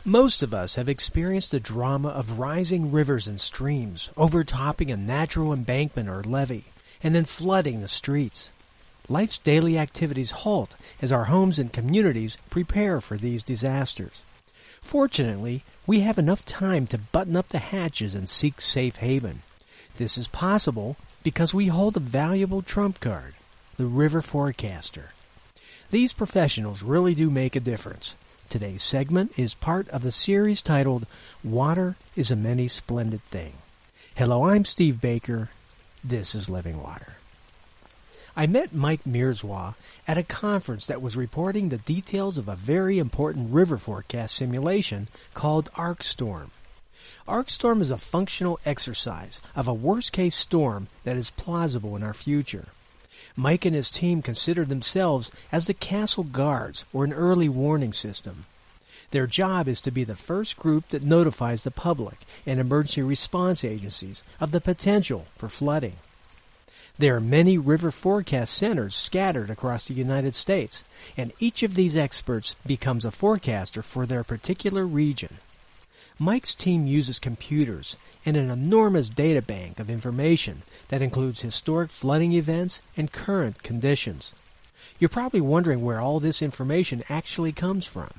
Most of us have experienced the drama of rising rivers and streams, overtopping a natural embankment or levee, and then flooding the streets. Life's daily activities halt as our homes and communities prepare for these disasters. Fortunately, we have enough time to button up the hatches and seek safe haven. This is possible because we hold a valuable trump card, the river forecaster. These professionals really do make a difference. Today's segment is part of the series titled Water is a Many Splendid Thing. Hello, I'm Steve Baker. This is Living Water. I met Mike Mierswa at a conference that was reporting the details of a very important river forecast simulation called ArcStorm. ArcStorm is a functional exercise of a worst-case storm that is plausible in our future. Mike and his team consider themselves as the Castle Guards, or an early warning system. Their job is to be the first group that notifies the public and emergency response agencies of the potential for flooding. There are many river forecast centers scattered across the United States, and each of these experts becomes a forecaster for their particular region. Mike's team uses computers and an enormous data bank of information that includes historic flooding events and current conditions. You're probably wondering where all this information actually comes from.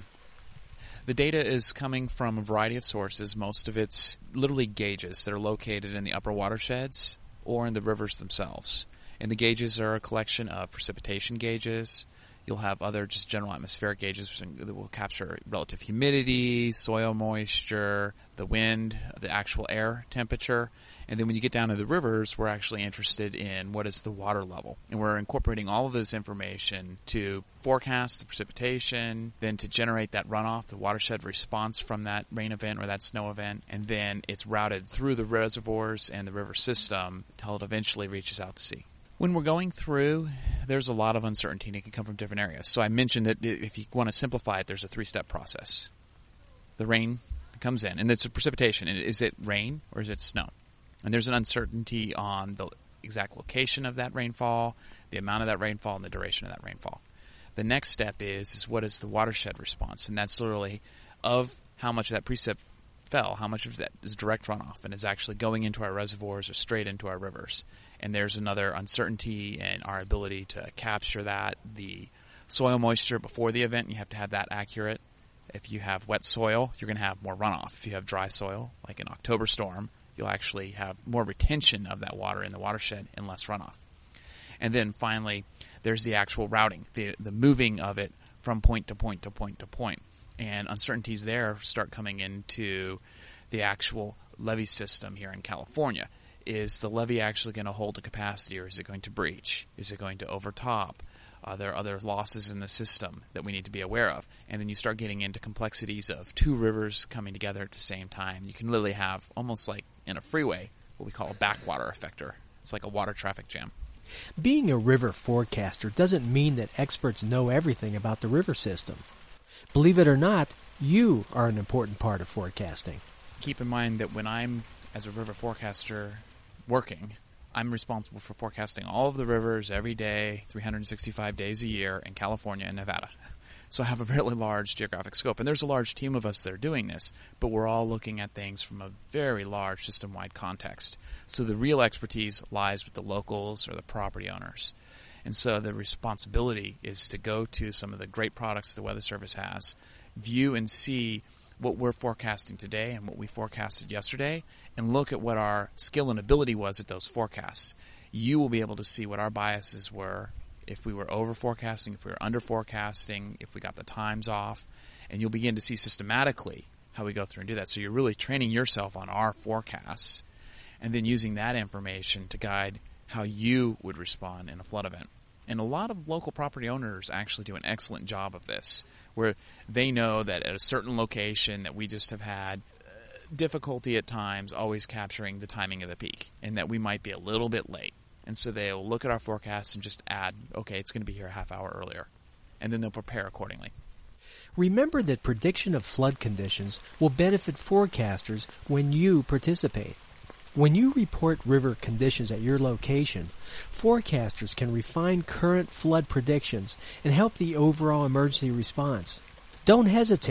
The data is coming from a variety of sources. Most of it's literally gauges that are located in the upper watersheds or in the rivers themselves. And the gauges are a collection of precipitation gauges. You'll have other just general atmospheric gauges that will capture relative humidity, soil moisture, the wind, the actual air temperature. And then when you get down to the rivers, we're actually interested in what is the water level. And we're incorporating all of this information to forecast the precipitation, then to generate that runoff, the watershed response from that rain event or that snow event. And then it's routed through the reservoirs and the river system until it eventually reaches out to sea. When we're going through, there's a lot of uncertainty and it can come from different areas. So I mentioned that if you want to simplify it, there's a three-step process. The rain comes in, and it's a precipitation. Is it rain or is it snow? And there's an uncertainty on the exact location of that rainfall, the amount of that rainfall, and the duration of that rainfall. The next step is what is the watershed response? And that's literally of how much of that precip fell, how much of that is direct runoff and is actually going into our reservoirs or straight into our rivers. And there's another uncertainty in our ability to capture that. The soil moisture before the event, you have to have that accurate. If you have wet soil, you're going to have more runoff. If you have dry soil, like an October storm, you'll actually have more retention of that water in the watershed and less runoff. And then finally, there's the actual routing, the moving of it from point to point to point to point. And uncertainties there start coming into the actual levee system here in California. Is the levee actually going to hold a capacity, or is it going to breach? Is it going to overtop? Are there other losses in the system that we need to be aware of? And then you start getting into complexities of two rivers coming together at the same time. You can literally have, almost like in a freeway, what we call a backwater effector. It's like a water traffic jam. Being a river forecaster doesn't mean that experts know everything about the river system. Believe it or not, you are an important part of forecasting. Keep in mind that when I'm, as a river forecaster, working, I'm responsible for forecasting all of the rivers every day, 365 days a year in California and Nevada. So I have a really large geographic scope. And there's a large team of us that are doing this, but we're all looking at things from a very large system-wide context. So the real expertise lies with the locals or the property owners. And so the responsibility is to go to some of the great products the Weather Service has, view and see what we're forecasting today and what we forecasted yesterday, and look at what our skill and ability was at those forecasts. You will be able to see what our biases were, if we were over forecasting, if we were under forecasting, if we got the times off, and you'll begin to see systematically how we go through and do that. So you're really training yourself on our forecasts and then using that information to guide how you would respond in a flood event. And a lot of local property owners actually do an excellent job of this, where they know that at a certain location that we just have had difficulty at times always capturing the timing of the peak, and that we might be a little bit late. And so they'll look at our forecast and just add, okay, it's going to be here a half hour earlier. And then they'll prepare accordingly. Remember that prediction of flood conditions will benefit forecasters when you participate. When you report river conditions at your location, forecasters can refine current flood predictions and help the overall emergency response. Don't hesitate.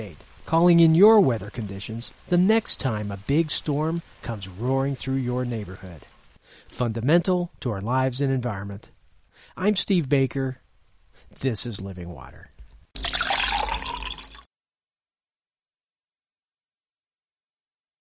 calling in your weather conditions the next time a big storm comes roaring through your neighborhood. Fundamental to our lives and environment. I'm Steve Baker. This is Living Water.